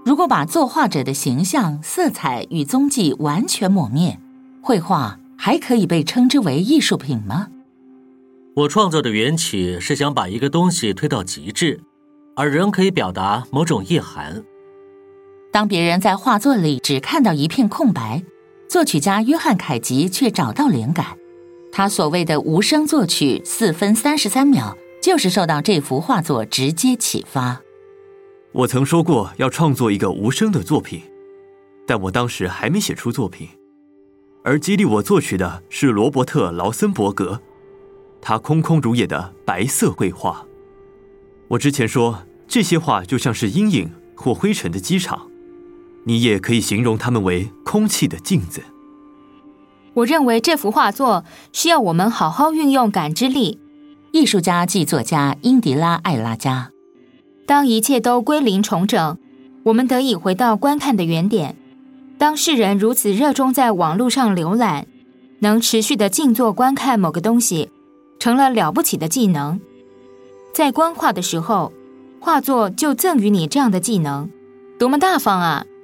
如果把作画者的形象、色彩与踪迹完全抹灭，绘画还可以被称之为艺术品吗？ 我创作的缘起是想把一个东西推到极致，而人可以表达某种意涵。 当别人在画作里只看到一片空白，作曲家约翰·凯吉却找到灵感。他所谓的无声作曲4分33秒，就是受到这幅画作直接启发。 我曾说过要创作一个无声的作品，但我当时还没写出作品。而激励我作曲的是罗伯特·劳森伯格，他空空如也的白色绘画。我之前说，这些画就像是阴影或灰尘的机场，你也可以形容它们为空气的镜子。 我认为这幅画作需要我们好好运用感知力。 艺术家暨作家英迪拉·艾拉加。 当一切都归零重整，我们得以回到观看的原点。当世人如此热衷在网络上浏览，能持续的静坐观看某个东西，成了了不起的技能。在观画的时候，画作就赠予你这样的技能，多么大方啊！